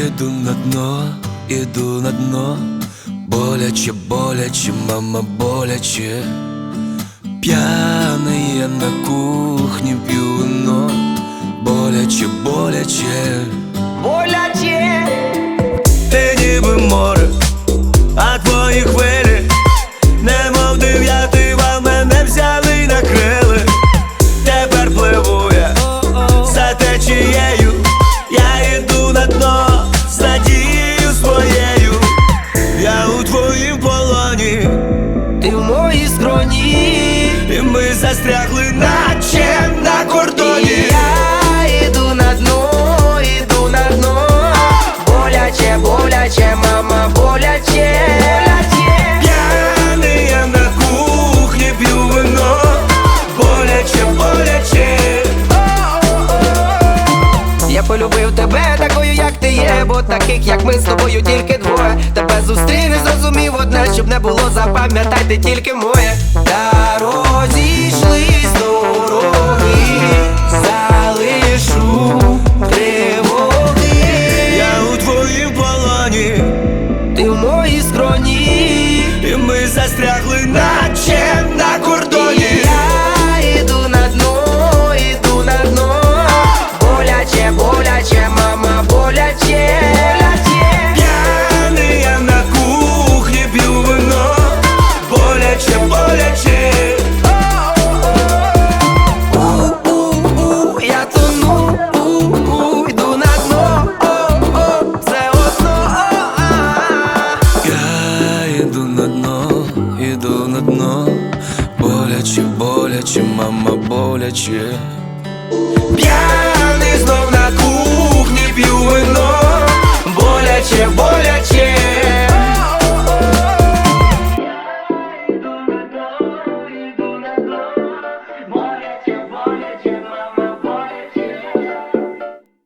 іду на дно, іду на дно. Боляче, боляче, мама, боляче. П'яний я на кухні п'ю вино. Боляче, боляче, боляче. ти ніби море, а твої хвилі немов дев'ятий вал, мене взяли й накрили. Тепер пливу я за течією, я іду на дно з надією своєю. Я у твоїм полоні, Ти в моїй скроні, і ми застрягли, наче на кордоні. я іду на дно, іду на дно. Боляче, боляче, мама, боляче. П'яний я на кухні п'ю вино. Боляче, боляче. Я полюбив тебе такою, як ти є, бо таких, як ми з тобою, тільки двоє. Тебе зустрів і зрозумів одне, щоб не було, запам'ятай, ти тільки моє. Та розійшлись дороги, залишу тривоги. Я у твоїм полоні, Ти в моїй скроні, і ми застрягли, наче на кордоні. я іду на дно, іду на дно. Боляче, боляче, мама, боляче. П'яний я на кухні п'ю вино. Боляче, боляче. Я тону, йду на дно, все одно. Я іду на дно, іду на дно. Боляче, боляче, мама, боляче.